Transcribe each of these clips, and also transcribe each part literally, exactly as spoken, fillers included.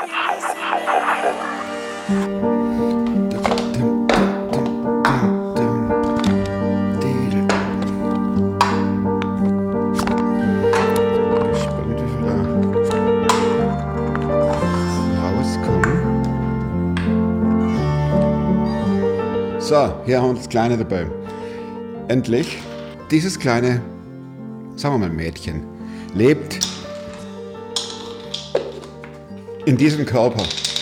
So, hier haben wir das Kleine dabei. Endlich, dieses kleine, sagen wir mal Mädchen, lebt in diesem Körper.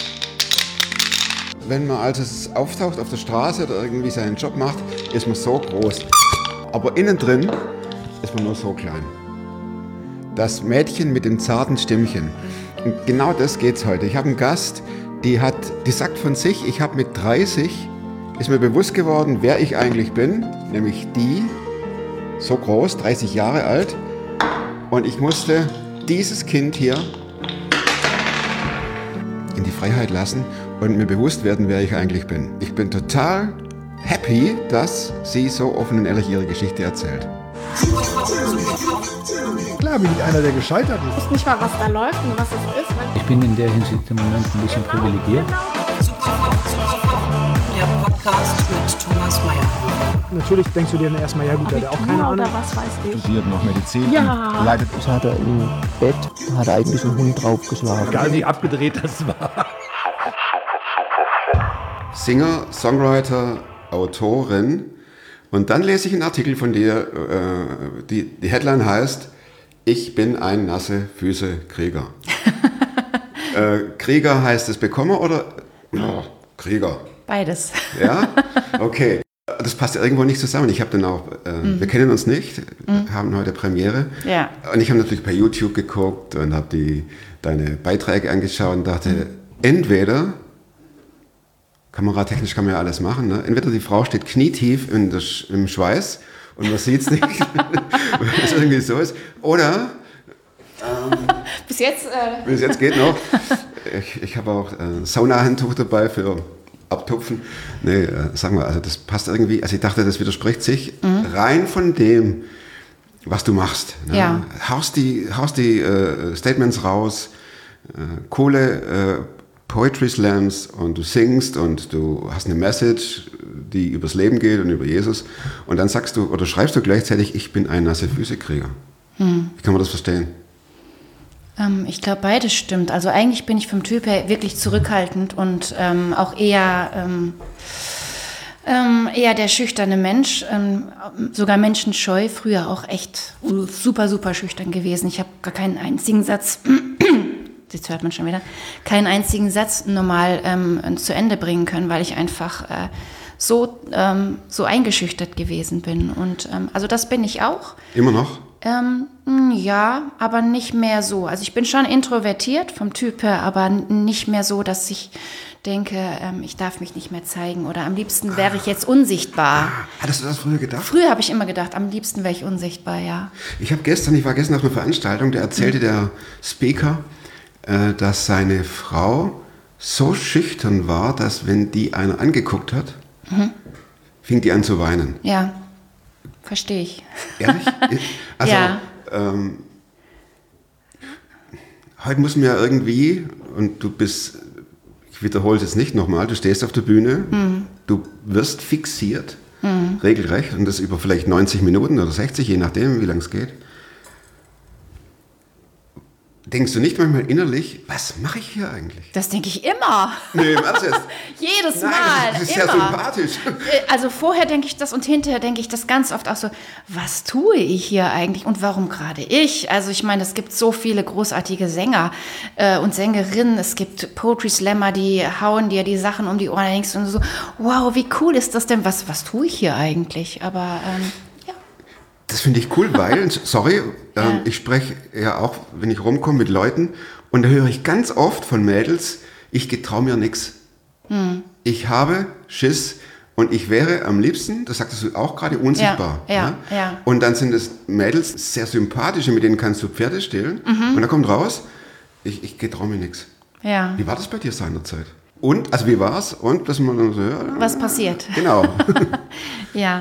Wenn man also auftaucht auf der Straße oder irgendwie seinen Job macht, ist man so groß. Aber innen drin ist man nur so klein. Das Mädchen mit dem zarten Stimmchen. Und genau das geht's heute. Ich habe einen Gast, die hat, die sagt von sich, ich habe mit dreißig ist mir bewusst geworden, wer ich eigentlich bin, nämlich die, so groß, dreißig Jahre alt. Und ich musste dieses Kind hier in die Freiheit lassen und mir bewusst werden, wer ich eigentlich bin. Ich bin total happy, dass sie so offen und ehrlich ihre Geschichte erzählt. Klar bin ich einer, der gescheitert ist. Ich weiß nicht mal, was da läuft und was es ist. Ich bin in der Hinsicht im Moment ein bisschen privilegiert. Der Podcast mit Thomas Mayer. Natürlich denkst du dir dann erstmal, ja gut, der hat auch keine Ahnung. Oder was weiß ich. Studiert noch Medizin. Ja. Leidet. Das hat er im Bett, hat er eigentlich einen Hund draufgeschlagen. Egal wie abgedreht das war. Singer, Songwriter, Autorin. Und dann lese ich einen Artikel von dir, äh, die, die Headline heißt, ich bin ein nasse Füße Krieger. äh, Krieger heißt es Bekommer oder oh, Krieger? Beides. Ja? Okay. Das passt ja irgendwo nicht zusammen. Ich habe dann auch, äh, mhm. wir kennen uns nicht, mhm. haben heute Premiere. Ja. Und ich habe natürlich bei YouTube geguckt und habe die deine Beiträge angeschaut und dachte, mhm. entweder, kameratechnisch kann man ja alles machen, ne? Entweder die Frau steht knietief in der, im Schweiß und man sieht es nicht, weil es irgendwie so ist, oder ähm, bis jetzt äh bis jetzt geht noch. Ich, ich habe auch ein Saunahandtuch dabei für Abtupfen. Nee, äh, sagen wir, also das passt irgendwie, also ich dachte, das widerspricht sich mhm. rein von dem, was du machst. Ne? Ja. Haust die, haust die äh, Statements raus, äh, coole äh, Poetry Slams und du singst und du hast eine Message, die übers Leben geht und über Jesus und dann sagst du oder schreibst du gleichzeitig, ich bin ein nasse Füße-Krieger. Hm. Wie kann man das verstehen? Ähm, ich glaube, beides stimmt. Also eigentlich bin ich vom Typ her wirklich zurückhaltend und ähm, auch eher, ähm, ähm, eher der schüchterne Mensch, ähm, sogar menschenscheu, früher auch echt super, super schüchtern gewesen. Ich habe gar keinen einzigen Satz... Jetzt hört man schon wieder, keinen einzigen Satz normal ähm, zu Ende bringen können, weil ich einfach äh, so, ähm, so eingeschüchtert gewesen bin. Und ähm, also das bin ich auch. Immer noch? Ähm, ja, aber nicht mehr so. Also ich bin schon introvertiert vom Typ her, aber nicht mehr so, dass ich denke, ähm, ich darf mich nicht mehr zeigen oder am liebsten wäre ich jetzt unsichtbar. Ah, hattest du das früher gedacht? Früher habe ich immer gedacht, am liebsten wäre ich unsichtbar, ja. Ich habe gestern, ich war gestern auf einer Veranstaltung, da erzählte mhm. der Speaker, dass seine Frau so schüchtern war, dass wenn die einer angeguckt hat, mhm. fing die an zu weinen. Ja, verstehe ich. Ehrlich? Also, ja. ähm, heute muss man ja irgendwie, und du bist, ich wiederhole es jetzt nicht nochmal, du stehst auf der Bühne, mhm. du wirst fixiert, mhm. regelrecht, und das über vielleicht neunzig Minuten oder sechzig, je nachdem, wie lange es geht. Denkst du nicht manchmal innerlich, was mache ich hier eigentlich? Das denke ich immer. Nee, im Ernst jetzt? Jedes Nein, Mal. Das ist immer. ja sympathisch. Also vorher denke ich das und hinterher denke ich das ganz oft auch so, was tue ich hier eigentlich und warum gerade ich? Also ich meine, es gibt so viele großartige Sänger äh, und Sängerinnen, es gibt Poetry Slammer, die hauen dir die Sachen um die Ohren, da denkst du so, wow, wie cool ist das denn? Was, was tue ich hier eigentlich? Aber ähm, das finde ich cool, weil, sorry, ja. ähm, ich spreche ja auch, wenn ich rumkomme mit Leuten und da höre ich ganz oft von Mädels, ich getraue mir nichts. Hm. Ich habe Schiss und ich wäre am liebsten, das sagtest du auch gerade, unsichtbar. Ja, ja, ja. Ja. Und dann sind es Mädels, sehr sympathische, mit denen kannst du Pferde stehlen mhm. und da kommt raus, ich, ich getraue mir nichts. Ja. Wie war das bei dir seinerzeit? Und, also wie war es? Und, dass man dann so, ja, was passiert? Genau. Ja.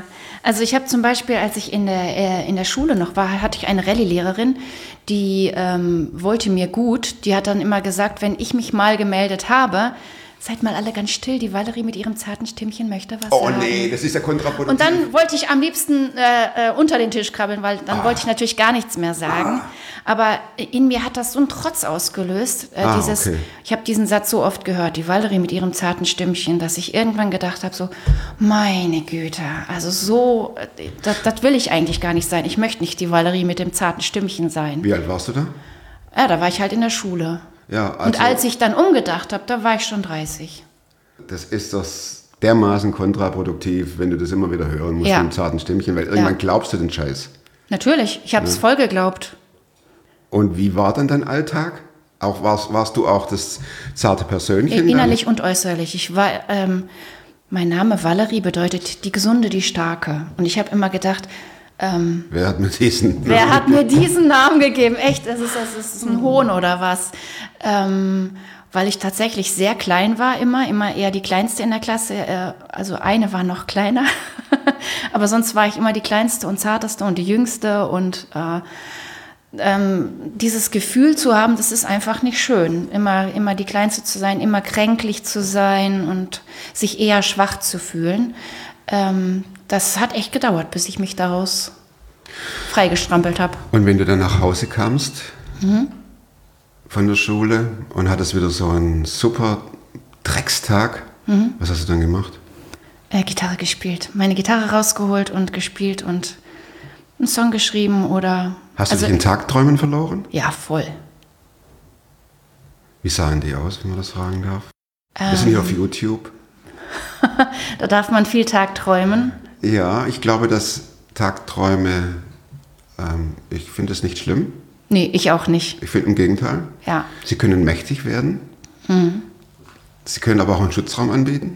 Also ich habe zum Beispiel, als ich in der, äh, in der Schule noch war, hatte ich eine Rallye-Lehrerin, die ähm, wollte mir gut. Die hat dann immer gesagt, wenn ich mich mal gemeldet habe, seid mal alle ganz still, die Valerie mit ihrem zarten Stimmchen möchte was Oh sagen. nee, das ist ja kontraproduktiv. Und dann wollte ich am liebsten äh, äh, unter den Tisch krabbeln, weil dann Ah. wollte ich natürlich gar nichts mehr sagen. Ah. Aber in mir hat das so einen Trotz ausgelöst. Äh, Ah, dieses, okay. Ich habe diesen Satz so oft gehört, die Valerie mit ihrem zarten Stimmchen, dass ich irgendwann gedacht habe, so, meine Güte, also so, äh, das, das will ich eigentlich gar nicht sein. Ich möchte nicht die Valerie mit dem zarten Stimmchen sein. Wie alt warst du da? Ja, da war ich halt in der Schule. Ja, also, Und als ich dann umgedacht habe, da war ich schon dreißig. das ist das dermaßen kontraproduktiv, wenn du das immer wieder hören musst Ja. mit dem zarten Stimmchen, weil irgendwann Ja. glaubst du den Scheiß. Natürlich, ich habe es voll geglaubt. Und wie war dann dein Alltag? Auch warst, warst du auch das zarte Persönchen? Innerlich und äußerlich. Ich war, ähm, mein Name Valerie bedeutet die Gesunde, die Starke. Und ich habe immer gedacht, ähm, Wer hat mir diesen? wer hat mir diesen Namen gegeben? Echt, das ist, das ist ein Hohn oder was? Ähm, weil ich tatsächlich sehr klein war, immer, immer eher die Kleinste in der Klasse. Äh, also eine war noch kleiner, aber sonst war ich immer die Kleinste und Zarteste und die Jüngste. Und äh, ähm, dieses Gefühl zu haben, das ist einfach nicht schön. Immer, immer die Kleinste zu sein, immer kränklich zu sein und sich eher schwach zu fühlen. Ähm, das hat echt gedauert, bis ich mich daraus freigestrampelt habe. Und wenn du dann nach Hause kamst von der Schule und hattest wieder so einen super Dreckstag, was hast du dann gemacht? Äh, Gitarre gespielt. Meine Gitarre rausgeholt und gespielt und einen Song geschrieben oder... Hast du also, dich in Tagträumen verloren? Ja, voll. Wie sahen die aus, wenn man das fragen darf? Wir sind hier auf YouTube. Da darf man viel Tag träumen. Ja, ich glaube, dass Tagträume, ähm, ich finde es nicht schlimm. Nee, ich auch nicht. Ich finde im Gegenteil. Ja. Sie können mächtig werden. Sie können aber auch einen Schutzraum anbieten.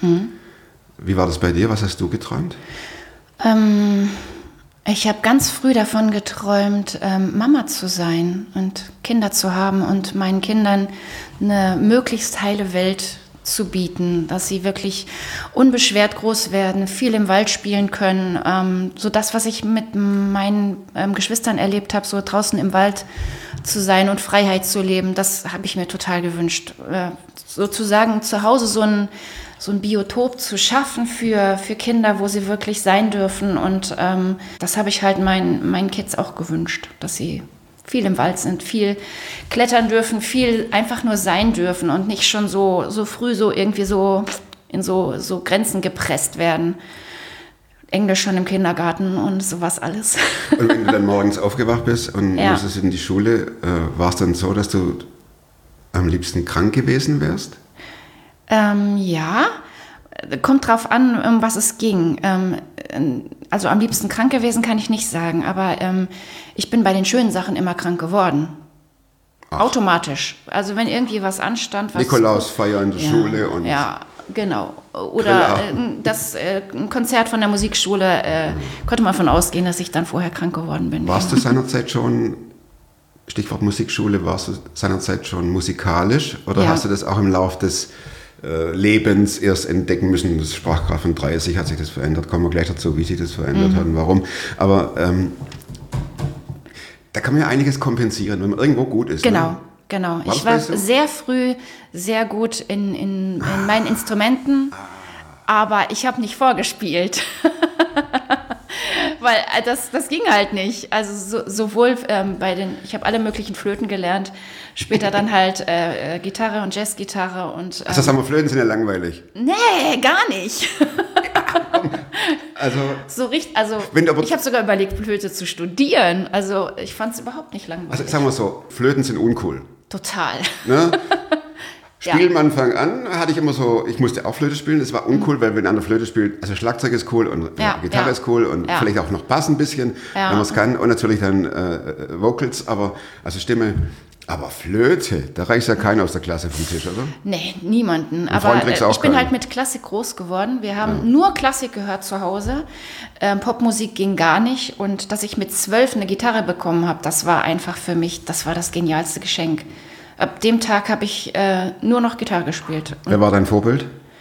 Wie war das bei dir? Was hast du geträumt? Ähm, ich habe ganz früh davon geträumt, ähm, Mama zu sein und Kinder zu haben und meinen Kindern eine möglichst heile Welt zu bieten, dass sie wirklich unbeschwert groß werden, viel im Wald spielen können. Ähm, so das, was ich mit meinen ähm, Geschwistern erlebt habe, so draußen im Wald zu sein und Freiheit zu leben, das habe ich mir total gewünscht. Äh, sozusagen zu Hause so ein, so ein Biotop zu schaffen für, für Kinder, wo sie wirklich sein dürfen. Und ähm, das habe ich halt meinen, meinen Kids auch gewünscht, dass sie viel im Wald sind, viel klettern dürfen, viel einfach nur sein dürfen und nicht schon so, so früh so irgendwie so in so, so Grenzen gepresst werden. Englisch schon im Kindergarten und sowas alles. Und wenn du dann morgens aufgewacht bist und Ja. musstest in die Schule, äh, war es dann so, dass du am liebsten krank gewesen wärst? Ähm, ja, kommt drauf an, um was es ging. Ähm, also am liebsten krank gewesen kann ich nicht sagen, aber ähm, ich bin bei den schönen Sachen immer krank geworden. Ach. Automatisch. Also wenn irgendwie was anstand, was... Nikolausfeier in der ja, Schule und ja, genau. Oder äh, Grillabend. das äh, ein Konzert von der Musikschule, äh, konnte man davon ausgehen, dass ich dann vorher krank geworden bin. warst du seinerzeit schon, Stichwort Musikschule, warst du seinerzeit schon musikalisch oder Ja. hast du das auch im Lauf des äh, Lebens erst entdecken müssen? Das sprach gerade von dreißig, hat sich das verändert, kommen wir gleich dazu, wie sich das verändert Mhm. hat und warum. Aber ähm, da kann man ja einiges kompensieren, wenn man irgendwo gut ist. Genau, Ne? genau. War das Ich war bei dir so? sehr früh sehr gut in, in, in meinen Instrumenten, aber ich habe nicht vorgespielt. Weil äh, das, das ging halt nicht. Also so, sowohl ähm, bei den, ich habe alle möglichen Flöten gelernt, später dann halt äh, äh, Gitarre und Jazzgitarre und... Ähm, Also sagen wir, Flöten sind ja langweilig. nee, gar nicht. Also So richtig, also Wenn du aber- ich habe sogar überlegt, Flöte zu studieren. Also ich fand es überhaupt nicht langweilig. Also sagen wir so, Flöten sind uncool. Total. Ne? Ja. Spielen am Anfang an hatte ich immer so, ich musste auch Flöte spielen, das war uncool, weil wenn einer Flöte spielt, also Schlagzeug ist cool und Ja, äh, Gitarre ja. ist cool und Ja. vielleicht auch noch Bass ein bisschen, Ja. wenn man es kann und natürlich dann äh, Vocals, aber also Stimme. Aber Flöte, da reicht ja keiner aus der Klasse vom Tisch, oder? Nee, niemanden. Freund Aber kriegst äh, auch ich bin keinen. halt mit Klassik groß geworden. Wir haben nur Klassik gehört zu Hause. Ähm, Popmusik ging gar nicht. Und dass ich mit zwölf eine Gitarre bekommen habe, das war einfach für mich, das war das genialste Geschenk. Ab dem Tag habe ich äh, nur noch Gitarre gespielt. Und, Wer war dein Vorbild?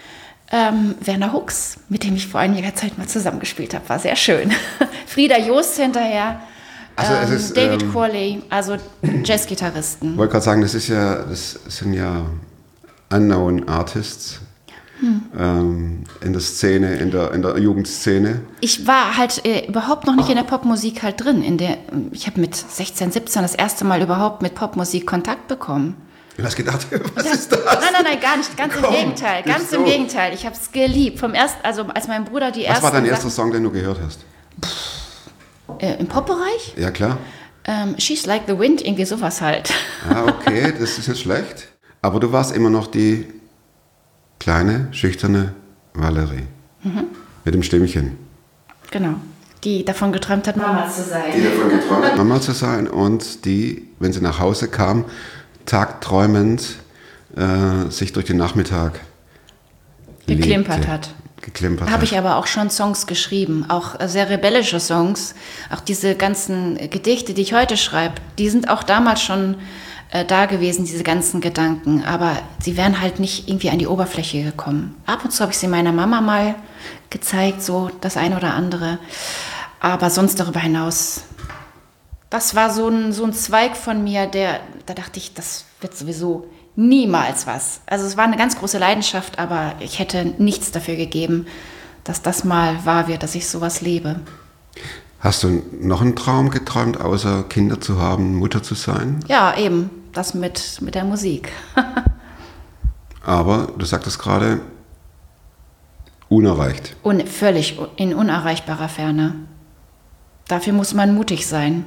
Ähm, Werner Hux, mit dem ich vor einiger Zeit mal zusammengespielt habe, war sehr schön. Frieda Jost hinterher, Also es ähm, ist, David ähm, Corley, also Jazzgitarristen. Ich wollte gerade sagen, das ist ja, das sind ja unknown Artists hm. ähm, in der Szene, in der, in der Jugendszene. Ich war halt äh, überhaupt noch nicht in der Popmusik halt drin. In der, ich habe mit sechzehn, siebzehn das erste Mal überhaupt mit Popmusik Kontakt bekommen. Du hast gedacht, was das, ist das? Nein, nein, nein, gar nicht. Ganz Komm, im Gegenteil. Ganz so. im Gegenteil. Ich habe es geliebt. Vom ersten, also als mein Bruder die Was ersten war dein erster Sachen, Song, den du gehört hast? Äh, im Popbereich? Ja, klar. Ähm, She's Like the Wind, irgendwie sowas halt. Ah, okay, das ist nicht schlecht. Aber du warst immer noch die kleine, schüchterne Valerie. Mhm. Mit dem Stimmchen. Genau. Die davon geträumt hat, Mama zu sein. Die davon geträumt hat, Mama zu sein und die, wenn sie nach Hause kam, tagträumend äh, sich durch den Nachmittag geklimpert lebte. hat. Geklimpert Habe hat. ich aber auch schon Songs geschrieben, auch sehr rebellische Songs. Auch diese ganzen Gedichte, die ich heute schreibe, die sind auch damals schon äh, da gewesen, diese ganzen Gedanken. Aber sie wären halt nicht irgendwie an die Oberfläche gekommen. Ab und zu habe ich sie meiner Mama mal gezeigt, so das eine oder andere. Aber sonst darüber hinaus, das war so ein, so ein Zweig von mir, der, da dachte ich, das wird sowieso niemals was. Also es war eine ganz große Leidenschaft, aber ich hätte nichts dafür gegeben, dass das mal wahr wird, dass ich sowas lebe. Hast du noch einen Traum geträumt, außer Kinder zu haben, Mutter zu sein? Ja, eben, das mit, mit der Musik. Aber du sagtest gerade, unerreicht. Un, völlig in unerreichbarer Ferne. Dafür muss man mutig sein.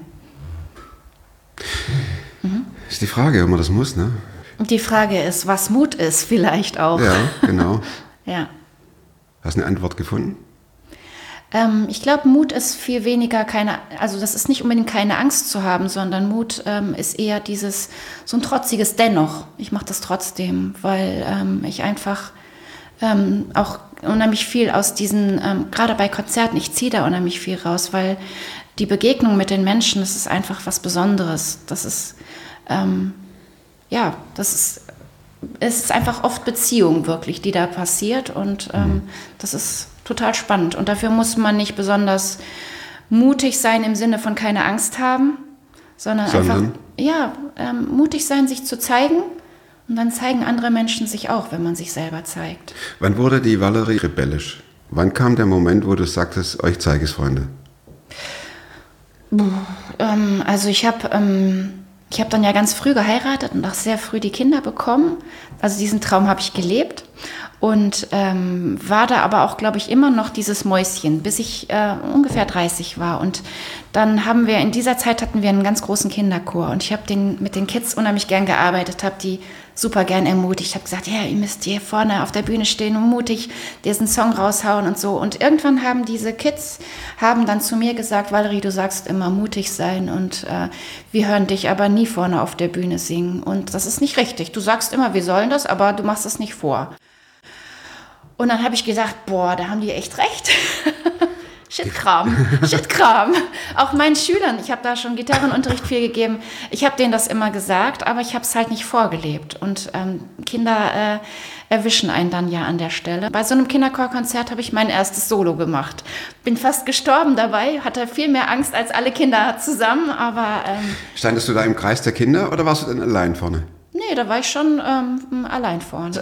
Mhm. Ist die Frage, ob man das muss, ne? Und die Frage ist, was Mut ist vielleicht auch. Ja, genau. Ja. Hast du eine Antwort gefunden? Ähm, ich glaube, Mut ist viel weniger keine, also das ist nicht unbedingt keine Angst zu haben, sondern Mut ähm, ist eher dieses, so ein trotziges Dennoch. Ich mache das trotzdem, weil ähm, ich einfach ähm, auch unheimlich viel aus diesen, ähm, gerade bei Konzerten, ich ziehe da unheimlich viel raus, weil die Begegnung mit den Menschen, das ist einfach was Besonderes. Das ist, ähm, ja, das ist, es ist einfach oft Beziehung wirklich, die da passiert und ähm, das ist total spannend. Und dafür muss man nicht besonders mutig sein im Sinne von keine Angst haben, sondern, Sondern? einfach, ja, ähm, mutig sein, sich zu zeigen. Und dann zeigen andere Menschen sich auch, wenn man sich selber zeigt. Wann wurde die Valerie rebellisch? Wann kam der Moment, wo du sagtest, euch zeige es, Freunde? Ähm, also ich habe ähm, ich hab dann ja ganz früh geheiratet und auch sehr früh die Kinder bekommen. Also diesen Traum habe ich gelebt und ähm, war da aber auch, glaube ich, immer noch dieses Mäuschen, bis ich äh, ungefähr dreißig war. Und dann haben wir, in dieser Zeit hatten wir einen ganz großen Kinderchor und ich habe den, mit den Kids unheimlich gern gearbeitet, habe die super gern ermutigt. Ich habe gesagt, ja, ihr müsst hier vorne auf der Bühne stehen und mutig diesen Song raushauen und so. Und irgendwann haben diese Kids haben dann zu mir gesagt, Valerie, du sagst immer mutig sein und äh, wir hören dich aber nie vorne auf der Bühne singen. Und das ist nicht richtig. Du sagst immer, wir sollen das, aber du machst es nicht vor. Und dann habe ich gesagt, boah, da haben die echt recht. Shitkram, Shitkram. Auch meinen Schülern, ich habe da schon Gitarrenunterricht viel gegeben, ich habe denen das immer gesagt, aber ich habe es halt nicht vorgelebt. Und ähm, Kinder äh, erwischen einen dann ja an der Stelle. Bei so einem Kinderchorkonzert habe ich mein erstes Solo gemacht. Bin fast gestorben dabei, hatte viel mehr Angst als alle Kinder zusammen, aber... Ähm, Standest du da im Kreis der Kinder oder warst du denn allein vorne? Nee, da war ich schon ähm, allein vorne.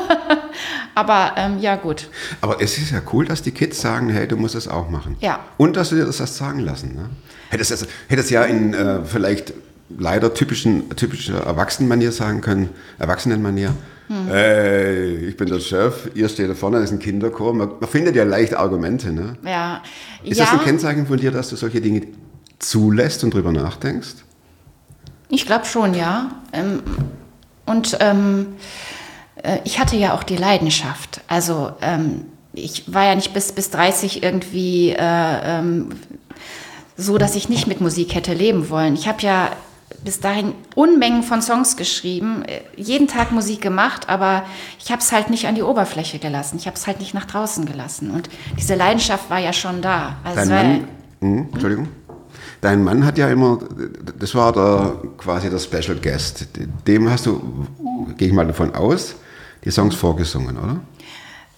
Aber ähm, ja, gut. Aber es ist ja cool, dass die Kids sagen, hey, du musst es auch machen. Ja. Und dass du dir das hast sagen lassen. Ne? Hättest es hättest ja in äh, vielleicht leider typischen, typischer Erwachsenenmanier sagen können, Erwachsenenmanier, hm. hey, ich bin der Chef, ihr steht da vorne, das ist ein Kinderchor. Man, man findet ja leicht Argumente. Ne? Ja. Ist ja. das ein Kennzeichen von dir, dass du solche Dinge zulässt und drüber nachdenkst? Ich glaube schon, ja. Ähm, und ähm, äh, ich hatte ja auch die Leidenschaft. Also ähm, ich war ja nicht bis, bis dreißig irgendwie äh, ähm, so, dass ich nicht mit Musik hätte leben wollen. Ich habe ja bis dahin Unmengen von Songs geschrieben, jeden Tag Musik gemacht, aber ich habe es halt nicht an die Oberfläche gelassen. Ich habe es halt nicht nach draußen gelassen. Und diese Leidenschaft war ja schon da. Also Dein Mann, mh, Entschuldigung. Dein Mann hat ja immer, das war der, quasi der Special Guest. Dem hast du, gehe ich mal davon aus, die Songs vorgesungen, oder?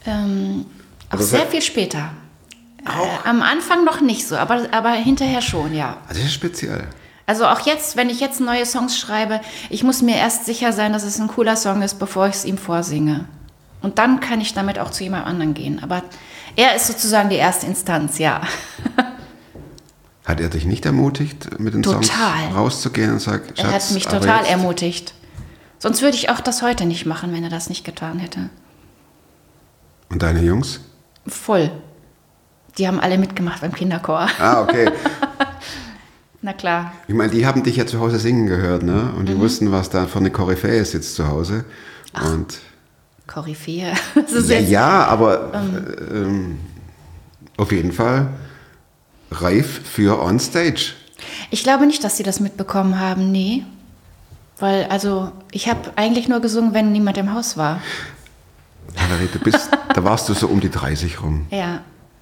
Ähm, auch Also sehr seit- viel später. Äh, am Anfang noch nicht so, aber, aber hinterher schon, ja. Also das ist speziell. Also auch jetzt, wenn ich jetzt neue Songs schreibe, ich muss mir erst sicher sein, dass es ein cooler Song ist, bevor ich es ihm vorsinge. Und dann kann ich damit auch zu jemand anderem gehen. Aber er ist sozusagen die erste Instanz, ja. Hat er dich nicht ermutigt, mit den Total. Songs rauszugehen und sagt, Er Schatz, hat mich aber total jetzt- ermutigt. Sonst würde ich auch das heute nicht machen, wenn er das nicht getan hätte. Und deine Jungs? Voll. Die haben alle mitgemacht beim Kinderchor. Ah, okay. Na klar. Ich meine, die haben dich ja zu Hause singen gehört, ne? Und die Mhm. wussten, was da für eine Koryphäe sitzt zu Hause. Und Koryphäe. Das ist ja, jetzt- ja, aber äh, ähm, auf jeden Fall reif für on stage. Ich glaube nicht, dass sie das mitbekommen haben, nee. Weil, also, ich habe eigentlich nur gesungen, wenn niemand im Haus war. Valerie, du bist, da warst du so um die dreißig rum. Ja.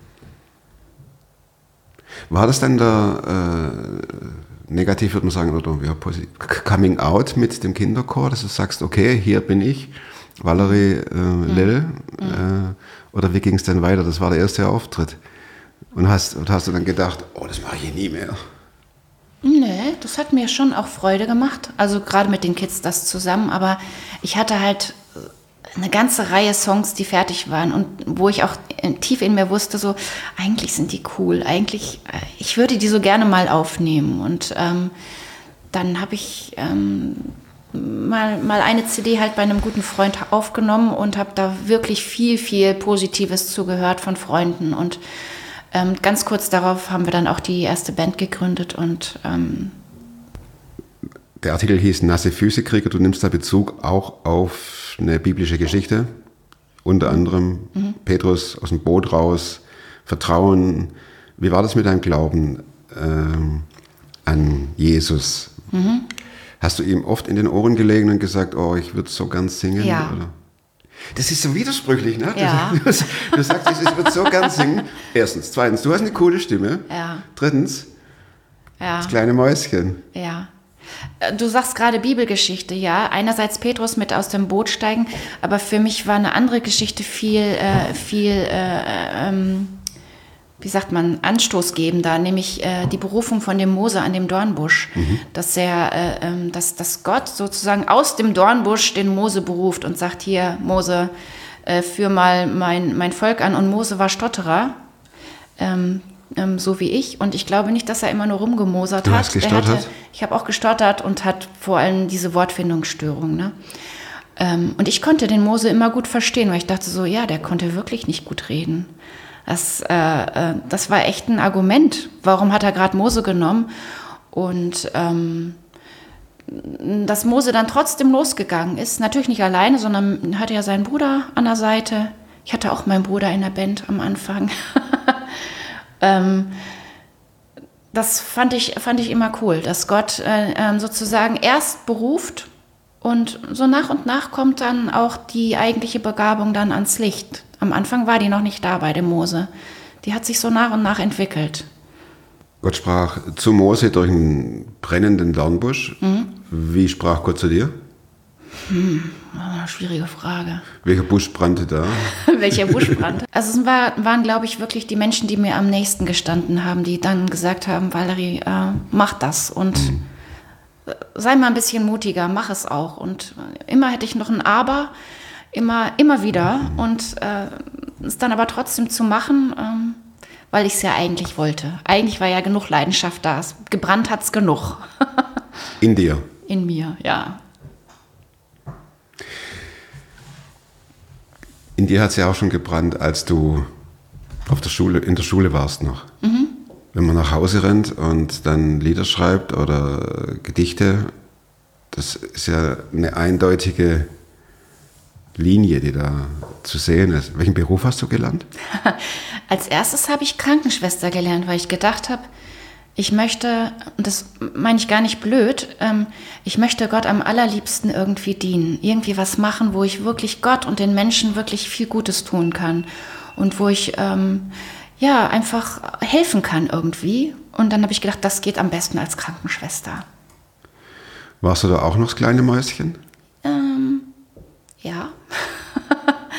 War das dann der, äh, negativ würde man sagen, oder ja, positiv, Coming Out mit dem Kinderchor, dass du sagst, okay, hier bin ich, Valerie äh, Lill, äh, oder wie ging es denn weiter? Das war der erste Auftritt. Und hast, und hast du dann gedacht, oh, das mache ich nie mehr. Nee, das hat mir schon auch Freude gemacht. Also gerade mit den Kids das zusammen. Aber ich hatte halt eine ganze Reihe Songs, die fertig waren und wo ich auch tief in mir wusste, so, eigentlich sind die cool. Eigentlich, äh, ich würde die so gerne mal aufnehmen. Und ähm, dann habe ich ähm, mal, mal eine C D halt bei einem guten Freund aufgenommen und habe da wirklich viel, viel Positives zugehört von Freunden. Und ähm, ganz kurz darauf haben wir dann auch die erste Band gegründet und ähm, Der Artikel hieß Nasse Füße Krieger. Du nimmst da Bezug auch auf eine biblische Geschichte. Unter anderem mhm. Petrus aus dem Boot raus, Vertrauen. Wie war das mit deinem Glauben ähm, an Jesus? Mhm. Hast du ihm oft in den Ohren gelegen und gesagt, oh, ich würde so gern singen? Ja. Oder? Das ist so widersprüchlich, ne? Ja. Du, du sagst, ich würde so gern singen. Erstens. Zweitens, du hast eine coole Stimme. Ja. Drittens, ja. das kleine Mäuschen. Ja. Du sagst gerade Bibelgeschichte, ja. Einerseits Petrus mit aus dem Boot steigen, aber für mich war eine andere Geschichte viel, äh, viel, äh, ähm, wie sagt man, anstoßgebender, nämlich äh, die Berufung von dem Mose an dem Dornbusch, mhm. dass er, äh, ähm, dass, dass Gott sozusagen aus dem Dornbusch den Mose beruft und sagt, hier, Mose, äh, führ mal mein, mein Volk an. Und Mose war Stotterer, ähm, ähm, so wie ich. Und ich glaube nicht, dass er immer nur rumgemosert du hat. Hast gestottert? Er hatte, ich habe auch gestottert und hat vor allem diese Wortfindungsstörung, ne? Ähm, und ich konnte den Mose immer gut verstehen, weil ich dachte so, ja, der konnte wirklich nicht gut reden. Das, äh, äh, das war echt ein Argument. Warum hat er gerade Mose genommen? Und ähm, dass Mose dann trotzdem losgegangen ist, natürlich nicht alleine, sondern hatte ja seinen Bruder an der Seite. Ich hatte auch meinen Bruder in der Band am Anfang. ähm, das fand ich, fand ich immer cool, dass Gott äh, sozusagen erst beruft und so nach und nach kommt dann auch die eigentliche Begabung dann ans Licht. Am Anfang war die noch nicht da bei dem Mose. Die hat sich so nach und nach entwickelt. Gott sprach zu Mose durch einen brennenden Dornbusch. Mhm. Wie sprach Gott zu dir? Hm, eine schwierige Frage. Welcher Busch brannte da? Welcher Busch brannte? Also es war, waren, glaube ich, wirklich die Menschen, die mir am nächsten gestanden haben, die dann gesagt haben, Valerie, äh, mach das und mhm. sei mal ein bisschen mutiger, mach es auch. Und immer hätte ich noch ein Aber, immer, immer wieder. Und äh, es dann aber trotzdem zu machen, ähm, weil ich es ja eigentlich wollte. Eigentlich war ja genug Leidenschaft da. Es, gebrannt hat es genug. In dir? In mir, ja. In dir hat es ja auch schon gebrannt, als du auf der Schule, in der Schule warst noch. Mhm. Wenn man nach Hause rennt und dann Lieder schreibt oder Gedichte, das ist ja eine eindeutige Linie, die da zu sehen ist. Welchen Beruf hast du gelernt? Als erstes habe ich Krankenschwester gelernt, weil ich gedacht habe, ich möchte, und das meine ich gar nicht blöd, ähm, ich möchte Gott am allerliebsten irgendwie dienen. Irgendwie was machen, wo ich wirklich Gott und den Menschen wirklich viel Gutes tun kann. Und wo ich ähm, ja einfach helfen kann irgendwie. Und dann habe ich gedacht, das geht am besten als Krankenschwester. Warst du da auch noch das kleine Mäuschen? Ähm, ja.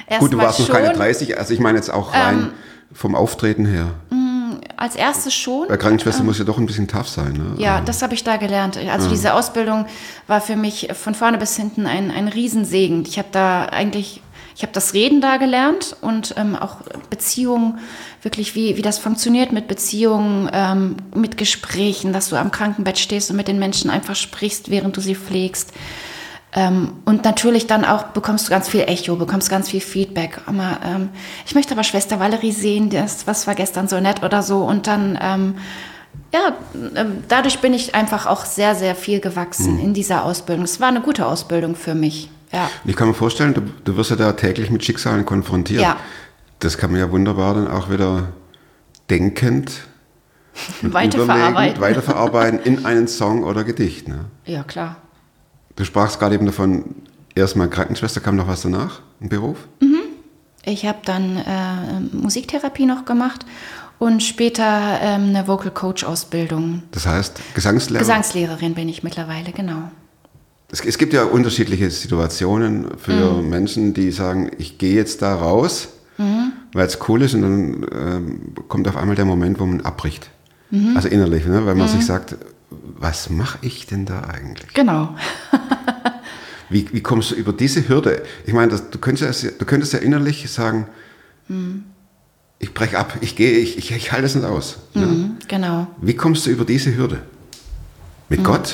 erstmal Gut, du warst noch schon, keine dreißig, also ich meine jetzt auch rein Ähm, vom Auftreten her. als erstes schon. Bei Krankenschwester muss ja doch ein bisschen tough sein. Ne? Ja, das habe ich da gelernt. Also diese Ausbildung war für mich von vorne bis hinten ein, ein Riesensegen. Ich habe da eigentlich, ich habe das Reden da gelernt und ähm, auch Beziehungen, wirklich wie, wie das funktioniert mit Beziehungen, ähm, mit Gesprächen, dass du am Krankenbett stehst und mit den Menschen einfach sprichst, während du sie pflegst. Ähm, und natürlich dann auch bekommst du ganz viel Echo, bekommst ganz viel Feedback. Aber, ähm, ich möchte aber Schwester Valerie sehen, das, was war gestern so nett oder so. Und dann, ähm, ja, ähm, dadurch bin ich einfach auch sehr, sehr viel gewachsen mhm. in dieser Ausbildung. Es war eine gute Ausbildung für mich. Ja. Ich kann mir vorstellen, du, du wirst ja da täglich mit Schicksalen konfrontiert. Ja. Das kann man ja wunderbar dann auch wieder denkend und Weiterverarbeiten. weiterverarbeiten in einen Song oder Gedicht. Ne? Ja, klar. Du sprachst gerade eben davon, erstmal Krankenschwester, kam noch was danach, ein Beruf? Mhm. Ich habe dann äh, Musiktherapie noch gemacht und später ähm, eine Vocal Coach Ausbildung. Das heißt, Gesangslehrerin? Gesangslehrerin bin ich mittlerweile, genau. Es, es gibt ja unterschiedliche Situationen für mhm. Menschen, die sagen, ich gehe jetzt da raus, mhm. weil es cool ist und dann ähm, kommt auf einmal der Moment, wo man abbricht. Mhm. Also innerlich, ne? Weil man mhm. sich sagt, was mache ich denn da eigentlich? Genau. wie, wie kommst du über diese Hürde? Ich meine, das, du, könntest ja, du könntest ja innerlich sagen, mhm. ich breche ab, ich gehe, ich, ich, ich halte es nicht aus. Mhm, ne? Genau. Wie kommst du über diese Hürde? Mit mhm. Gott?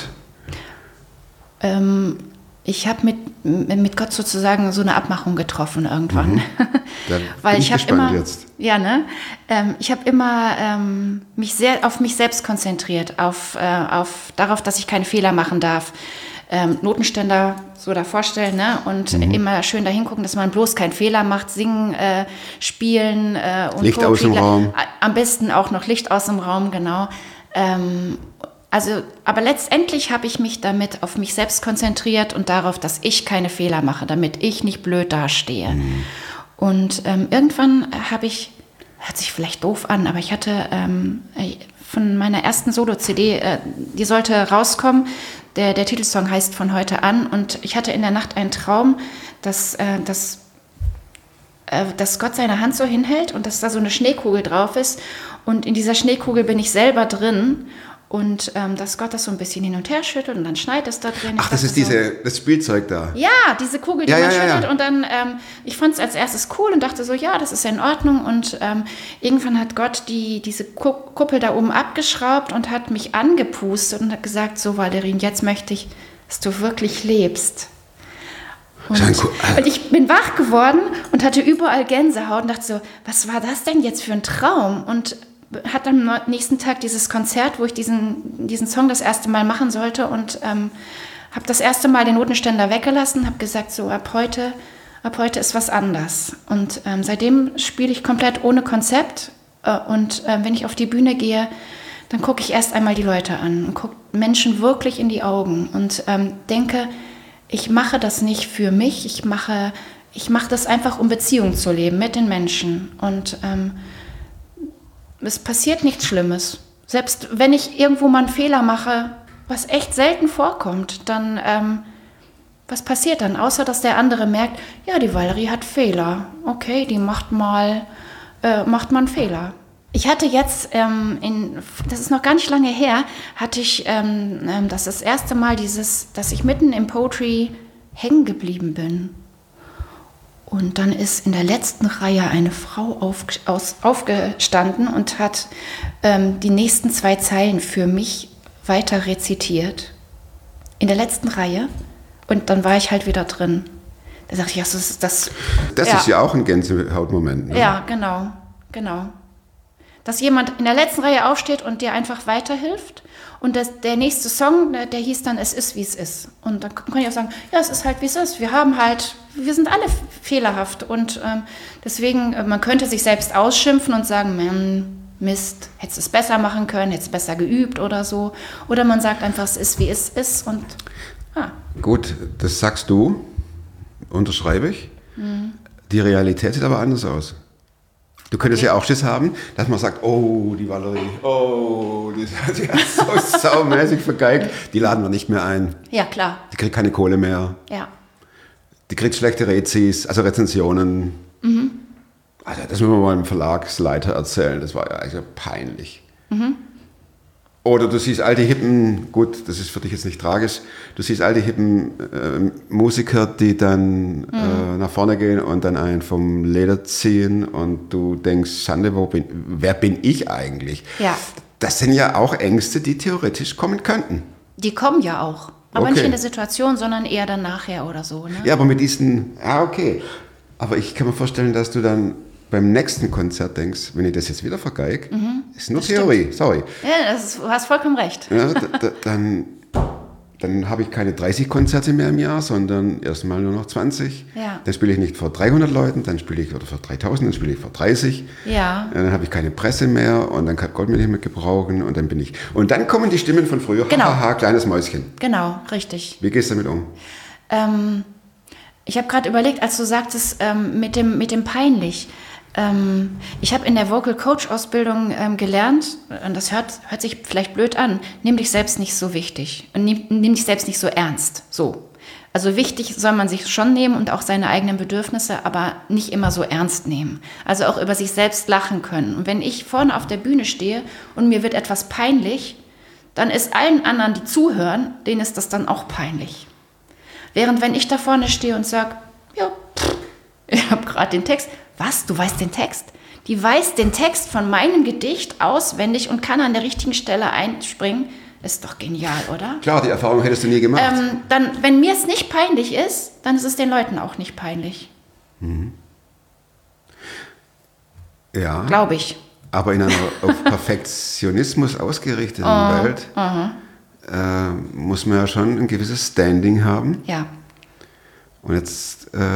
Ähm, ich habe mit, mit Gott sozusagen so eine Abmachung getroffen irgendwann. Mhm. Da Weil bin ich, ich habe gespannt immer, jetzt. ja, ne? Ähm, ich habe immer ähm, mich sehr auf mich selbst konzentriert, auf, äh, auf darauf, dass ich keine Fehler machen darf. Ähm, Notenständer so da vorstellen, ne? Und mhm. immer schön da hingucken, dass man bloß keinen Fehler macht, singen, äh, spielen äh, und Licht aus dem Raum. Am besten auch noch Licht aus dem Raum, genau. Ähm, Also, aber letztendlich habe ich mich damit auf mich selbst konzentriert und darauf, dass ich keine Fehler mache, damit ich nicht blöd dastehe. Mhm. Und ähm, irgendwann habe ich, hört sich vielleicht doof an, aber ich hatte ähm, von meiner ersten Solo-C D, äh, die sollte rauskommen, der, der Titelsong heißt Von heute an und ich hatte in der Nacht einen Traum, dass, äh, dass, äh, dass Gott seine Hand so hinhält und dass da so eine Schneekugel drauf ist und in dieser Schneekugel bin ich selber drin. Und ähm, dass Gott das so ein bisschen hin und her schüttelt und dann schneit es da drin. Ach, das ist so, diese, das Spielzeug da. Ja, diese Kugel, die ja, man ja, schüttelt. ja. Und dann, ähm, ich fand es als erstes cool und dachte so, ja, das ist ja in Ordnung. Und ähm, irgendwann hat Gott die, diese Kuppel da oben abgeschraubt und hat mich angepustet und hat gesagt, so Valerie, jetzt möchte ich, dass du wirklich lebst. Und, und ich bin wach geworden und hatte überall Gänsehaut und dachte so, was war das denn jetzt für ein Traum? Und hatte am nächsten Tag dieses Konzert, wo ich diesen, diesen Song das erste Mal machen sollte und ähm, habe das erste Mal den Notenständer weggelassen, habe gesagt, so ab heute, ab heute ist was anders. Und ähm, seitdem spiele ich komplett ohne Konzept äh, und äh, wenn ich auf die Bühne gehe, dann gucke ich erst einmal die Leute an und gucke Menschen wirklich in die Augen und ähm, denke, ich mache das nicht für mich, ich mache, ich mache das einfach, um Beziehungen zu leben mit den Menschen und ähm, es passiert nichts Schlimmes. Selbst wenn ich irgendwo mal einen Fehler mache, was echt selten vorkommt, dann, ähm, was passiert dann? Außer, dass der andere merkt, ja, die Valerie hat Fehler. Okay, die macht mal, äh, macht mal einen Fehler. Ich hatte jetzt, ähm, in, das ist noch gar nicht lange her, hatte ich ähm, das, das erste Mal dieses, dass ich mitten im Poetry hängen geblieben bin. Und dann ist in der letzten Reihe eine Frau auf, aus, aufgestanden und hat ähm, die nächsten zwei Zeilen für mich weiter rezitiert. In der letzten Reihe. Und dann war ich halt wieder drin. Da dachte ich, das ist das. Das ja. ist ja auch ein Gänsehautmoment. Ne? Ja, genau, genau. Dass jemand in der letzten Reihe aufsteht und dir einfach weiterhilft. Und das, der nächste Song, der, der hieß dann Es ist, wie es ist. Und dann kann ich auch sagen, ja, es ist halt, wie es ist. Wir haben halt, wir sind alle fehlerhaft. Und ähm, deswegen, man könnte sich selbst ausschimpfen und sagen, man, Mist, hättest du es besser machen können, hättest du besser geübt oder so. Oder man sagt einfach, es ist, wie es ist. Und, ah. Gut, das sagst du, unterschreibe ich. Mhm. Die Realität sieht aber anders aus. Du könntest okay. ja auch Schiss haben, dass man sagt, oh, die Valerie, oh, die, die hat so saumäßig vergeigt, die laden wir nicht mehr ein. Ja, klar. Die kriegt keine Kohle mehr. Ja. die kriegt schlechte Rezis, also Rezensionen. Mhm. Also das müssen wir mal dem Verlagsleiter erzählen, das war ja also peinlich. Mhm. Oder du siehst alte hippen, gut, das ist für dich jetzt nicht tragisch, du siehst alte hippen äh, Musiker, die dann mhm. äh, nach vorne gehen und dann einen vom Leder ziehen und du denkst, Schande, wo bin, wer bin ich eigentlich? Ja. Das sind ja auch Ängste, die theoretisch kommen könnten. Die kommen ja auch, aber okay. nicht in der Situation, sondern eher dann nachher oder so. Ne? Ja, aber mit diesen, ja okay, aber ich kann mir vorstellen, dass du dann beim nächsten Konzert denkst, wenn ich das jetzt wieder vergeige, mhm. ist nur das Theorie, stimmt. Sorry. Ja, das ist, du hast vollkommen recht. Ja, da, da, dann dann habe ich keine dreißig Konzerte mehr im Jahr, sondern erstmal nur noch zwanzig. Ja. Dann spiele ich nicht vor dreihundert Leuten, dann spiele ich oder vor dreitausend, dann spiele ich vor dreißig. Ja. Dann habe ich keine Presse mehr und dann kann Gott mich nicht mehr gebrauchen und dann bin ich. Und dann kommen die Stimmen von früher. Genau. Haha, kleines Mäuschen. Genau, richtig. Wie gehst du damit um? Ähm, ich habe gerade überlegt, als du sagtest, ähm, mit dem, mit dem peinlich. Ähm, ich habe in der Vocal Coach Ausbildung ähm, gelernt, und das hört, hört sich vielleicht blöd an, nimm dich selbst nicht so wichtig und nimm, nimm dich selbst nicht so ernst. So. Also wichtig soll man sich schon nehmen und auch seine eigenen Bedürfnisse, aber nicht immer so ernst nehmen. Also auch über sich selbst lachen können. Und wenn ich vorne auf der Bühne stehe und mir wird etwas peinlich, dann ist allen anderen, die zuhören, denen ist das dann auch peinlich. Während wenn ich da vorne stehe und sage, ja, pff, ich habe gerade den Text. Was? Du weißt den Text? Die weiß den Text von meinem Gedicht auswendig und kann an der richtigen Stelle einspringen. Ist doch genial, oder? Klar, die Erfahrung hättest du nie gemacht. Ähm, dann, wenn mir es nicht peinlich ist, dann ist es den Leuten auch nicht peinlich. Mhm. Ja. Glaube ich. Aber in einer auf Perfektionismus ausgerichteten oh, Welt äh, muss man ja schon ein gewisses Standing haben. Ja. Und jetzt, äh,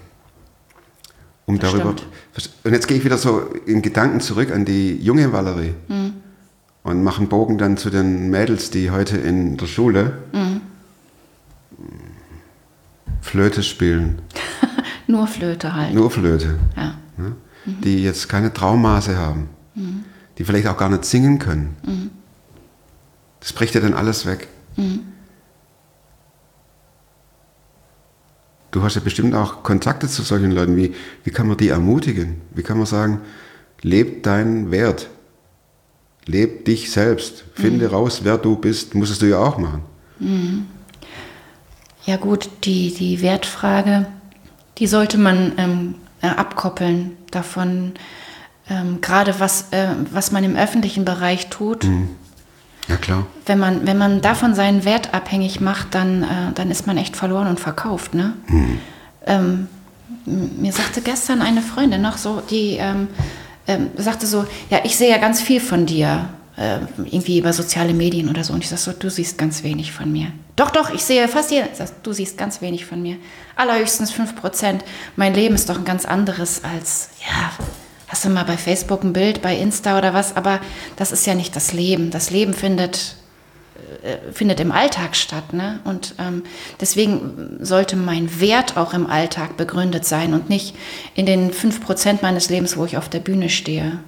um Das darüber. stimmt. Und jetzt gehe ich wieder so in Gedanken zurück an die junge Valerie Mhm. und mache einen Bogen dann zu den Mädels, die heute in der Schule Mhm. Flöte spielen. Nur Flöte halt. Nur Flöte. Ja. Ne? Mhm. Die jetzt keine Traummaße haben. Mhm. Die vielleicht auch gar nicht singen können. Mhm. Das bricht ja dann alles weg. Mhm. Du hast ja bestimmt auch Kontakte zu solchen Leuten. Wie, wie kann man die ermutigen? Wie kann man sagen, leb deinen Wert. Leb dich selbst. Finde Mhm. raus, wer du bist. Musstest du ja auch machen. Mhm. Ja gut, die, die Wertfrage, die sollte man ähm, äh, abkoppeln davon, ähm, gerade was, äh, was man im öffentlichen Bereich tut. Mhm. Ja, klar. Wenn man, wenn man davon seinen Wert abhängig macht, dann, äh, dann ist man echt verloren und verkauft. Ne? Mhm. Ähm, m- mir sagte gestern eine Freundin noch so, die ähm, ähm, sagte so, ja, ich sehe ja ganz viel von dir, äh, irgendwie über soziale Medien oder so. Und ich sag so, du siehst ganz wenig von mir. Doch, doch, ich sehe fast jeden. Ich sag, du siehst ganz wenig von mir. Allerhöchstens fünf Prozent. Mein Leben ist doch ein ganz anderes als, ja, hast du mal bei Facebook ein Bild, bei Insta oder was, aber das ist ja nicht das Leben. Das Leben findet, äh, findet im Alltag statt. Ne? Und ähm, deswegen sollte mein Wert auch im Alltag begründet sein und nicht in den fünf Prozent meines Lebens, wo ich auf der Bühne stehe.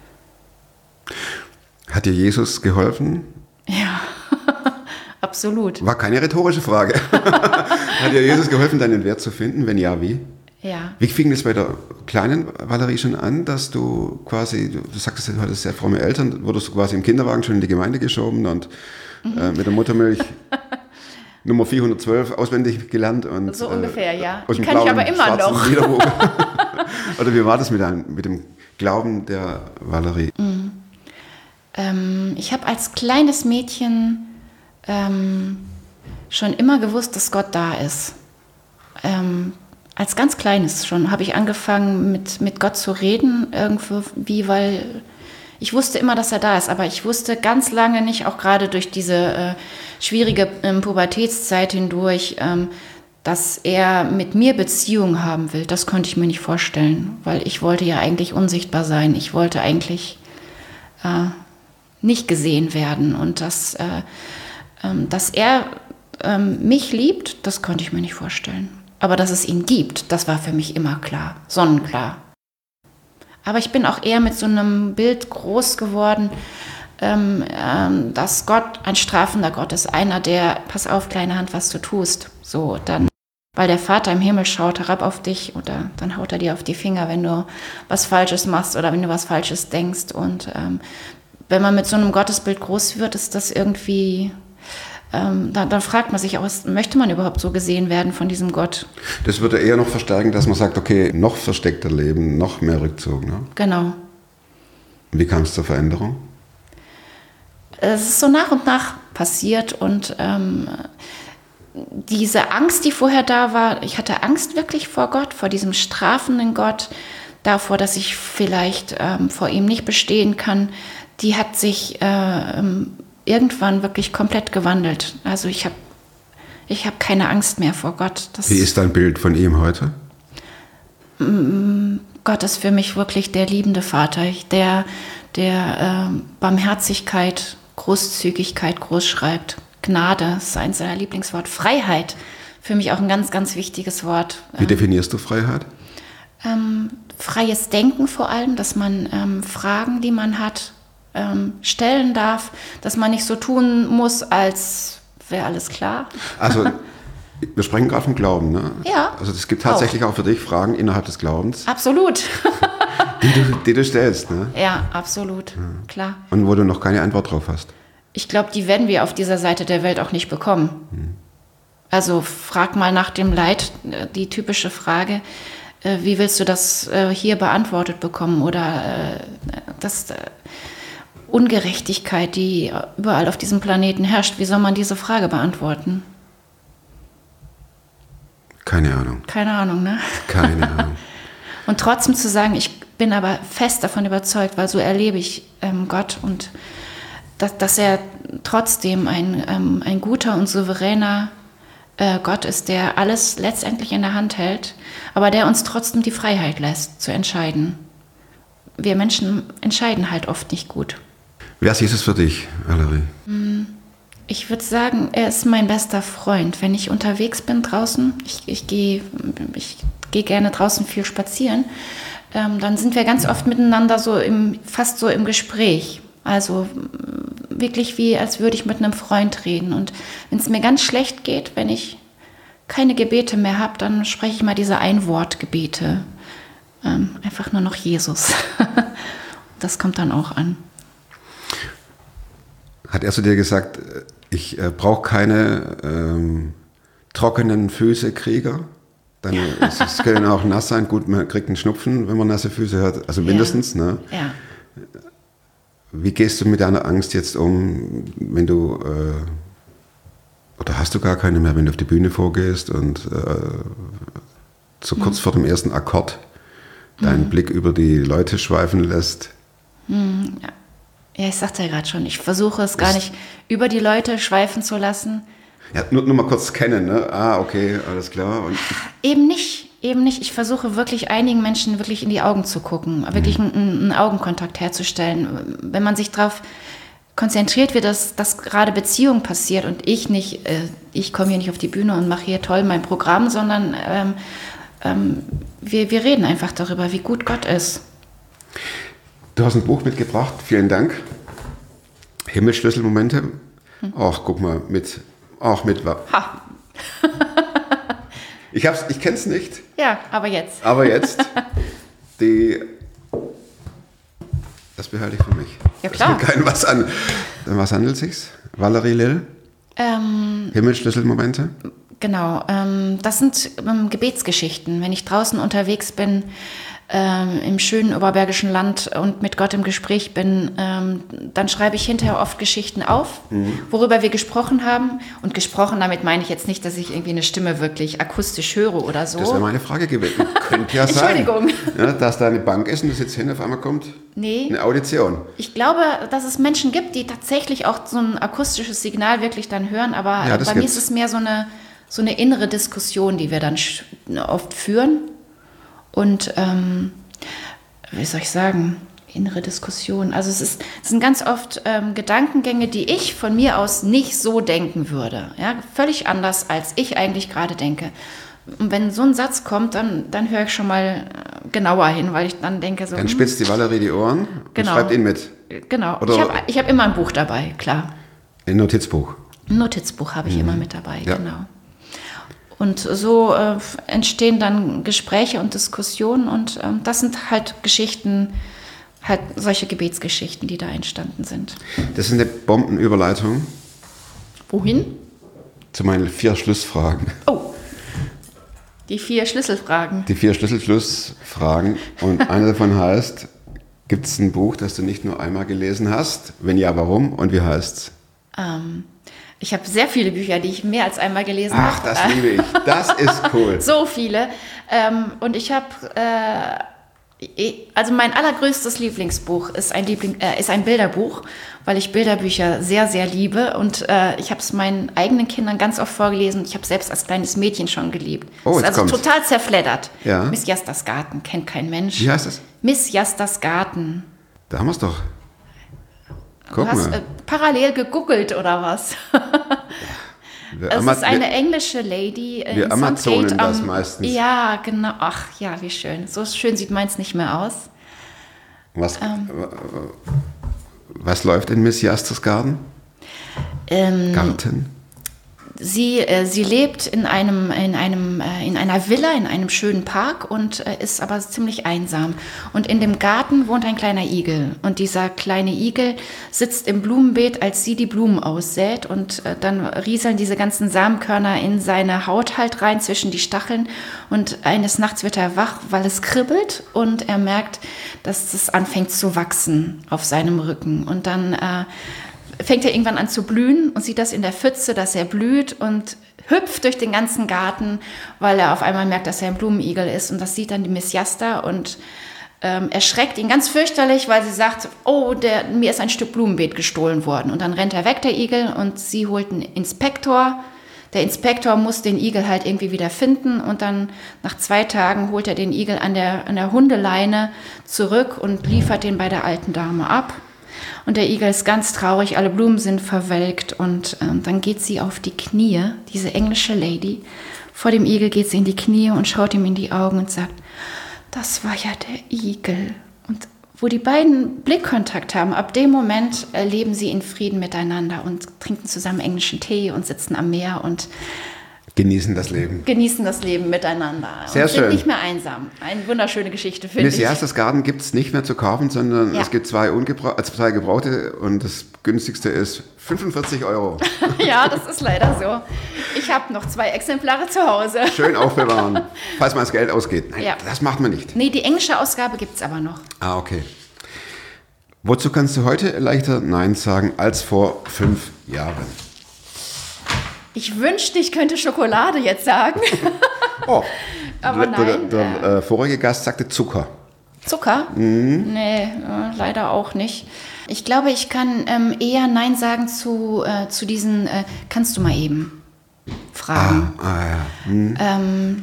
Hat dir Jesus geholfen? Ja, absolut. War keine rhetorische Frage. Hat dir Jesus geholfen, deinen Wert zu finden? Wenn ja, wie? Ja. Wie fing das bei der kleinen Valerie schon an, dass du quasi, du, du sagtest, du hattest sehr fromme Eltern, wurdest du quasi im Kinderwagen schon in die Gemeinde geschoben und mhm. äh, mit der Muttermilch Nummer vierhundertzwölf auswendig gelernt. Und, So ungefähr, ja. Aus Die dem kann ich blauen, aber immer schwarzen noch. Liederbuch. Oder wie war das mit, deinem, mit dem Glauben der Valerie? Mhm. Ähm, ich habe als kleines Mädchen ähm, schon immer gewusst, dass Gott da ist. Ähm, als ganz Kleines schon habe ich angefangen, mit, mit Gott zu reden, irgendwie, weil ich wusste immer, dass er da ist, aber ich wusste ganz lange nicht, auch gerade durch diese äh, schwierige ähm, Pubertätszeit hindurch, ähm, dass er mit mir Beziehung haben will. Das konnte ich mir nicht vorstellen, weil ich wollte ja eigentlich unsichtbar sein. Ich wollte eigentlich äh, nicht gesehen werden. Und dass, äh, ähm, dass er ähm, mich liebt, das konnte ich mir nicht vorstellen. Aber dass es ihn gibt, das war für mich immer klar, sonnenklar. Aber ich bin auch eher mit so einem Bild groß geworden, ähm, ähm, dass Gott ein strafender Gott ist. Einer, der, pass auf, kleine Hand, was du tust. So, dann Weil der Vater im Himmel schaut herab auf dich oder dann haut er dir auf die Finger, wenn du was Falsches machst oder wenn du was Falsches denkst. Und ähm, wenn man mit so einem Gottesbild groß wird, ist das irgendwie, ähm, dann, dann fragt man sich auch, möchte man überhaupt so gesehen werden von diesem Gott? Das würde eher noch verstärken, dass man sagt, okay, noch versteckter leben, noch mehr Rückzug. Ne? Genau. Wie kam es zur Veränderung? Es ist so nach und nach passiert und ähm, diese Angst, die vorher da war, ich hatte Angst wirklich vor Gott, vor diesem strafenden Gott, davor, dass ich vielleicht ähm, vor ihm nicht bestehen kann, die hat sich äh, irgendwann wirklich komplett gewandelt. Also ich habe ich hab keine Angst mehr vor Gott. Das Wie ist dein Bild von ihm heute? Gott ist für mich wirklich der liebende Vater, der, der äh, Barmherzigkeit, Großzügigkeit groß schreibt. Gnade ist eins seiner Lieblingsworte. Freiheit, für mich auch ein ganz, ganz wichtiges Wort. Wie definierst du Freiheit? Ähm, freies Denken vor allem, dass man ähm, Fragen, die man hat, ähm, stellen darf, dass man nicht so tun muss, als wäre alles klar. Also, wir sprechen gerade vom Glauben, ne? Ja. Also es gibt tatsächlich auch, auch für dich Fragen innerhalb des Glaubens, Absolut. die du, die du stellst, ne? Ja, absolut, ja. Klar. Und wo du noch keine Antwort drauf hast. Ich glaube, die werden wir auf dieser Seite der Welt auch nicht bekommen. Hm. Also frag mal nach dem Leid, die typische Frage, äh, wie willst du das äh, hier beantwortet bekommen? Oder äh, das äh, Ungerechtigkeit, die überall auf diesem Planeten herrscht, wie soll man diese Frage beantworten? Keine Ahnung. Keine Ahnung, ne? Keine Ahnung. Und trotzdem zu sagen, ich bin aber fest davon überzeugt, weil so erlebe ich ähm, Gott und dass, dass er trotzdem ein, ähm, ein guter und souveräner äh, Gott ist, der alles letztendlich in der Hand hält, aber der uns trotzdem die Freiheit lässt, zu entscheiden. Wir Menschen entscheiden halt oft nicht gut. Wer ist Jesus für dich, Valerie? Ich würde sagen, er ist mein bester Freund. Wenn ich unterwegs bin draußen, ich, ich gehe ich geh gerne draußen viel spazieren, ähm, dann sind wir ganz oft miteinander so im, fast so im Gespräch. Also wirklich wie, als würde ich mit einem Freund reden. Und wenn es mir ganz schlecht geht, wenn ich keine Gebete mehr habe, dann spreche ich mal diese Einwortgebete. Ähm, einfach nur noch Jesus. Das kommt dann auch an. Hat er zu dir gesagt, ich äh, brauche keine ähm, trockenen Füße, Krieger? Dann es, es können auch nass sein. Gut, man kriegt einen Schnupfen, wenn man nasse Füße hat. Also mindestens, ja. ne? Ja. Wie gehst du mit deiner Angst jetzt um, wenn du, äh, oder hast du gar keine mehr, wenn du auf die Bühne vorgehst und äh, so kurz mhm. vor dem ersten Akkord deinen mhm. Blick über die Leute schweifen lässt? Mhm, ja. ja, ich sagte ja gerade schon, ich versuche es gar nicht über die Leute schweifen zu lassen. Ja, nur, nur mal kurz kennen, ne? Ah, okay, alles klar. Und eben nicht. Eben nicht. Ich versuche wirklich einigen Menschen wirklich in die Augen zu gucken, wirklich einen, einen Augenkontakt herzustellen. Wenn man sich darauf konzentriert wird, dass, dass gerade Beziehung passiert und ich nicht, äh, ich komme hier nicht auf die Bühne und mache hier toll mein Programm, sondern ähm, ähm, wir, wir reden einfach darüber, wie gut Gott ist. Du hast ein Buch mitgebracht, vielen Dank. Himmelsschlüsselmomente. Hm. Ach, guck mal, mit, ach, mit, ha. Ich, hab's, ich kenn's nicht. Ja, aber jetzt. Aber jetzt, die, das behalte ich für mich. Ja, klar. Kein was an. Was handelt es sich? Valerie Lill? Ähm, Himmelsschlüsselmomente? Genau, ähm, das sind ähm, Gebetsgeschichten. Wenn ich draußen unterwegs bin, ähm, im schönen oberbergischen Land und mit Gott im Gespräch bin, ähm, dann schreibe ich hinterher oft Geschichten auf, mhm. worüber wir gesprochen haben. Und gesprochen, damit meine ich jetzt nicht, dass ich irgendwie eine Stimme wirklich akustisch höre oder so. Das wäre meine Frage gewesen. Könnte ja sein. Entschuldigung. Ja, dass da eine Bank ist und du sitzt hin, auf einmal kommt nee. eine Audition. Ich glaube, dass es Menschen gibt, die tatsächlich auch so ein akustisches Signal wirklich dann hören, aber ja, bei gibt's. mir ist es mehr so eine, so eine innere Diskussion, die wir dann oft führen. Und, ähm, wie soll ich sagen, innere Diskussion. Also es, ist, es sind ganz oft ähm, Gedankengänge, die ich von mir aus nicht so denken würde. Ja? Völlig anders, als ich eigentlich gerade denke. Und wenn so ein Satz kommt, dann, dann höre ich schon mal genauer hin, weil ich dann denke so... Dann spitzt die Valerie die Ohren genau. und schreibt ihn mit. Genau. Oder ich habe ich hab immer ein Buch dabei, klar. Ein Notizbuch. Ein Notizbuch habe ich mhm. immer mit dabei, ja. genau. Und so äh, entstehen dann Gespräche und Diskussionen und ähm, das sind halt Geschichten, halt solche Gebetsgeschichten, die da entstanden sind. Das ist eine Bombenüberleitung Wohin? zu meinen vier Schlussfragen. Oh, die vier Schlüsselfragen. Die vier Schlüssel-Schlussfragen. Und eine davon heißt, gibt es ein Buch, das du nicht nur einmal gelesen hast? Wenn ja, warum und wie heißt's? Ähm, ich habe sehr viele Bücher, die ich mehr als einmal gelesen habe. Ach, das liebe ich. Das ist cool. So viele. Ähm, und ich habe, äh, also mein allergrößtes Lieblingsbuch ist ein, Liebling, äh, ist ein Bilderbuch, weil ich Bilderbücher sehr, sehr liebe. Und äh, ich habe es meinen eigenen Kindern ganz oft vorgelesen. Ich habe selbst als kleines Mädchen schon geliebt. Oh, ist jetzt also kommt's. total zerfleddert. Ja. Miss Jastas Garten, kennt kein Mensch. Wie heißt das? Miss Jastas Garten. Da haben wir es doch. Guck Du hast mal. äh, parallel gegoogelt oder was? Wir Es Ama- ist eine wir- englische Lady äh, wir in Amazonen Sandgate das am- meistens. Ja, genau. Ach ja, wie schön. So schön sieht meins nicht mehr aus. Was, Ähm. was läuft in Miss Jastas Garten? Ähm, Garten? Sie, äh, sie lebt in einem, in einem, äh, in einer Villa, in einem schönen Park und äh, ist aber ziemlich einsam. Und in dem Garten wohnt ein kleiner Igel. Und dieser kleine Igel sitzt im Blumenbeet, als sie die Blumen aussät. Und äh, dann rieseln diese ganzen Samenkörner in seine Haut halt rein zwischen die Stacheln. Und eines Nachts wird er wach, weil es kribbelt. Und er merkt, dass es anfängt zu wachsen auf seinem Rücken. Und dann äh, fängt er irgendwann an zu blühen und sieht das in der Pfütze, dass er blüht und hüpft durch den ganzen Garten, weil er auf einmal merkt, dass er ein Blumenigel ist. Und das sieht dann die Miss Jasta und ähm, erschreckt ihn ganz fürchterlich, weil sie sagt, oh, der, mir ist ein Stück Blumenbeet gestohlen worden. Und dann rennt er weg, der Igel, und sie holt einen Inspektor. Der Inspektor muss den Igel halt irgendwie wieder finden und dann nach zwei Tagen holt er den Igel an der, an der Hundeleine zurück und liefert den bei der alten Dame ab. Und der Igel ist ganz traurig, alle Blumen sind verwelkt und ähm, dann geht sie auf die Knie, diese englische Lady. Vor dem Igel geht sie in die Knie und schaut ihm in die Augen und sagt, das war ja der Igel. Und wo die beiden Blickkontakt haben, ab dem Moment äh, leben sie in Frieden miteinander und trinken zusammen englischen Tee und sitzen am Meer und Genießen das Leben. genießen das Leben miteinander. Sehr und sind schön. nicht mehr einsam. Eine wunderschöne Geschichte, finde Miss ich. Jastas Garten gibt es nicht mehr zu kaufen, sondern Ja. es gibt zwei, ungebra- also zwei gebrauchte und das günstigste ist fünfundvierzig Euro. Ja, das ist leider so. Ich habe noch zwei Exemplare zu Hause. Schön aufbewahren, falls man das Geld ausgeht. Nein, Ja. das macht man nicht. Nee, die englische Ausgabe gibt es aber noch. Ah, okay. Wozu kannst du heute leichter Nein sagen als vor fünf Jahren? Ich wünschte, ich könnte Schokolade jetzt sagen. Oh, Aber der, der, nein, der äh, vorige Gast sagte Zucker. Zucker? Mhm. Nee, äh, leider auch nicht. Ich glaube, ich kann ähm, eher Nein sagen zu, äh, zu diesen, äh, kannst du mal eben fragen. Ah, ja. Hm. Ähm,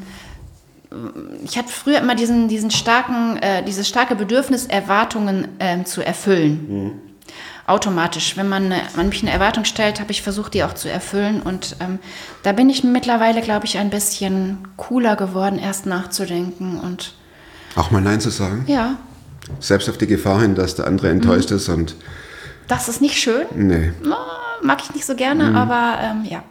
ich hatte früher immer diesen, diesen starken, äh, dieses starke Bedürfnis, Erwartungen ähm, zu erfüllen. Mhm. Automatisch. Wenn man, man mich eine Erwartung stellt, habe ich versucht, die auch zu erfüllen. Und ähm, da bin ich mittlerweile, glaube ich, ein bisschen cooler geworden, erst nachzudenken. Und Auch mal Nein zu sagen. ja, Selbst auf die Gefahr hin, dass der andere enttäuscht ist und das ist nicht schön. nee. Na, mag ich nicht so gerne, Mhm. aber ähm, ja.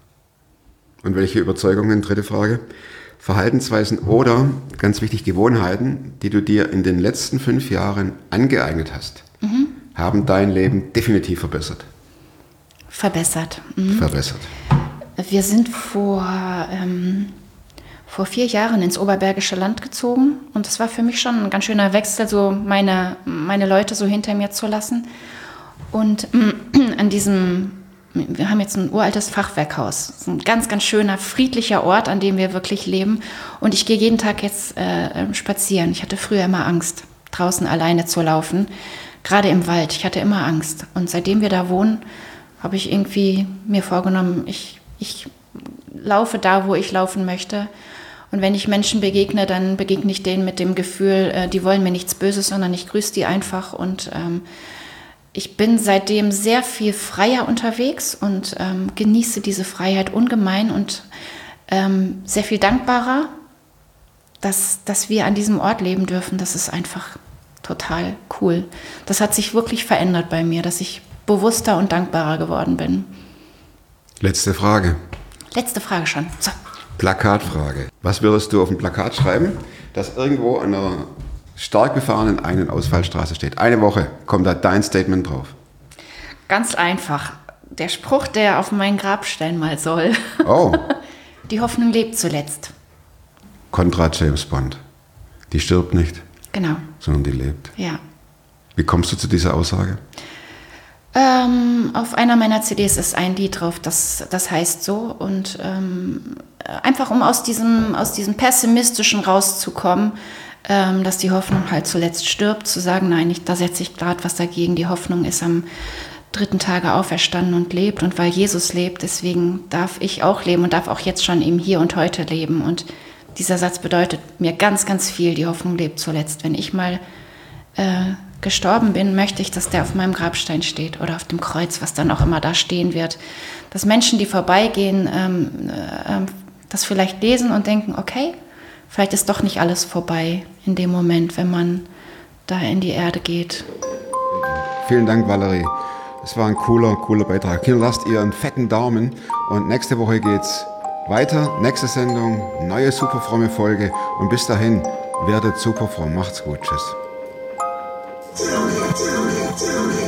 Und welche Überzeugungen? Dritte Frage. Verhaltensweisen oder, ganz wichtig, Gewohnheiten, die du dir in den letzten fünf Jahren angeeignet hast, Mhm. haben dein Leben definitiv verbessert. Verbessert. Mhm. Verbessert. Wir sind vor, ähm, vor vier Jahren ins Oberbergische Land gezogen und das war für mich schon ein ganz schöner Wechsel, so meine, meine Leute so hinter mir zu lassen. Und ähm, an diesem, wir haben jetzt ein uraltes Fachwerkhaus, das ist ein ganz, ganz schöner, friedlicher Ort, an dem wir wirklich leben. Und ich gehe jeden Tag jetzt äh, spazieren. Ich hatte früher immer Angst, draußen alleine zu laufen, gerade im Wald. Ich hatte immer Angst. Und seitdem wir da wohnen, habe ich irgendwie mir vorgenommen, ich, ich laufe da, wo ich laufen möchte. Und wenn ich Menschen begegne, dann begegne ich denen mit dem Gefühl, äh, die wollen mir nichts Böses, sondern ich grüße die einfach. Und ähm, ich bin seitdem sehr viel freier unterwegs und ähm, genieße diese Freiheit ungemein und ähm, sehr viel dankbarer, dass, dass wir an diesem Ort leben dürfen. Das ist einfach total cool. Das hat sich wirklich verändert bei mir, dass ich bewusster und dankbarer geworden bin. Letzte Frage. Letzte Frage schon. So. Plakatfrage. Was würdest du auf ein Plakat schreiben, das irgendwo an einer stark befahrenen Ein- und Ausfallstraße steht? Eine Woche kommt da dein Statement drauf. Ganz einfach. Der Spruch, der auf meinen Grabstein mal soll. Oh, Die Hoffnung lebt zuletzt. Contra James Bond. Die stirbt nicht, Genau, sondern die lebt. ja. Wie kommst du zu dieser Aussage? Ähm, auf einer meiner C Ds ist ein Lied drauf, das, das heißt so. Und ähm, einfach um aus diesem, aus diesem Pessimistischen rauszukommen, ähm, dass die Hoffnung halt zuletzt stirbt, zu sagen, nein, ich, da setze ich gerade was dagegen. Die Hoffnung ist am dritten Tage auferstanden und lebt. Und weil Jesus lebt, deswegen darf ich auch leben und darf auch jetzt schon im Hier und Heute leben. Und dieser Satz bedeutet mir ganz, ganz viel. Die Hoffnung lebt zuletzt. Wenn ich mal äh, gestorben bin, möchte ich, dass der auf meinem Grabstein steht oder auf dem Kreuz, was dann auch immer da stehen wird. Dass Menschen, die vorbeigehen, ähm, äh, das vielleicht lesen und denken, okay, vielleicht ist doch nicht alles vorbei in dem Moment, wenn man da in die Erde geht. Vielen Dank, Valerie. Das war ein cooler, cooler Beitrag. Hier lasst ihr einen fetten Daumen und nächste Woche geht's weiter. Nächste Sendung, neue superfromme Folge und bis dahin, werdet superfromm. Macht's gut. Tschüss.